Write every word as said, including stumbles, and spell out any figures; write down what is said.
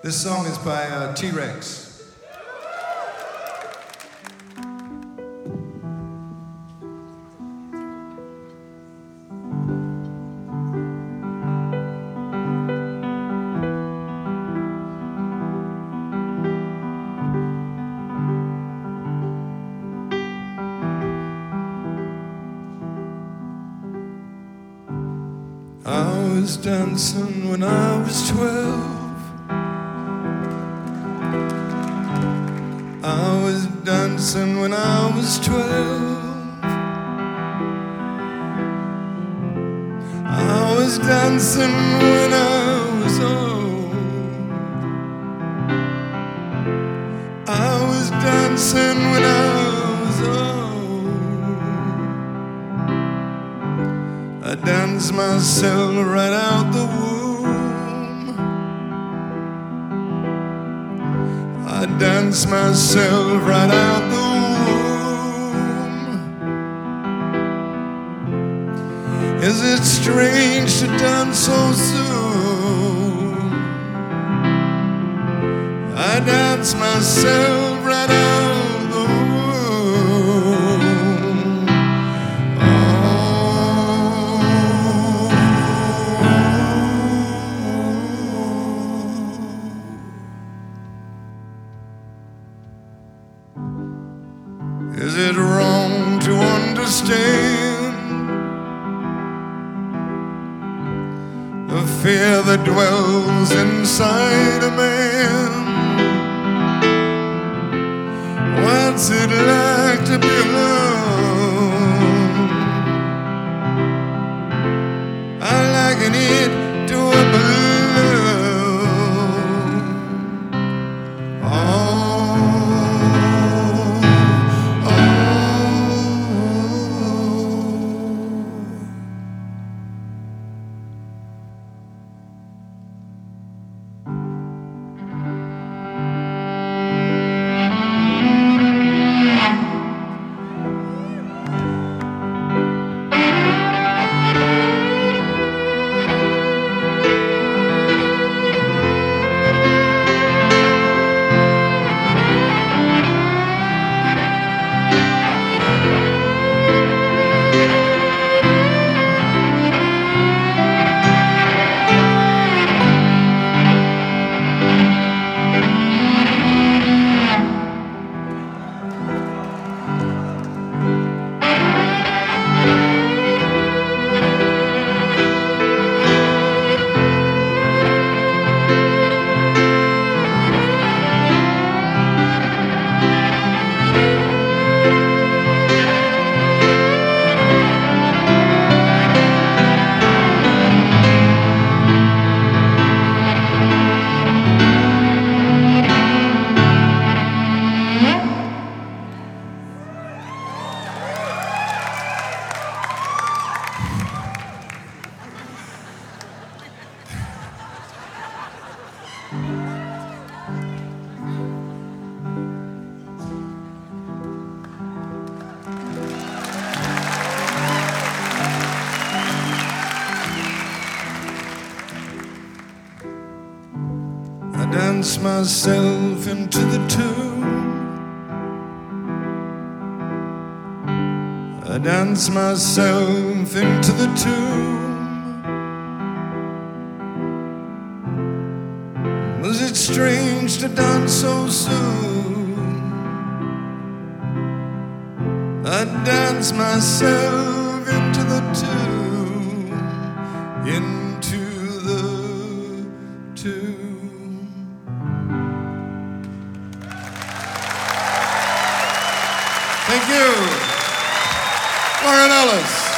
This song is by uh, T-Rex. I was dancing when I was twelve. I was dancing when I was twelve. I was dancing when I was old. I was dancing when I was old. I danced myself right out the womb. I danced myself right out the womb. Is it strange to dance so soon? I danced myself right out the womb. Is it wrong to understand the fear that dwells inside a man? What's it like to be alone? I liken it to a balloon. Oh. I dance myself into the tune. I dance myself into the tune. Was it strange to dance so soon? I dance myself into the tune, into the tune. Thank you, Warren Ellis.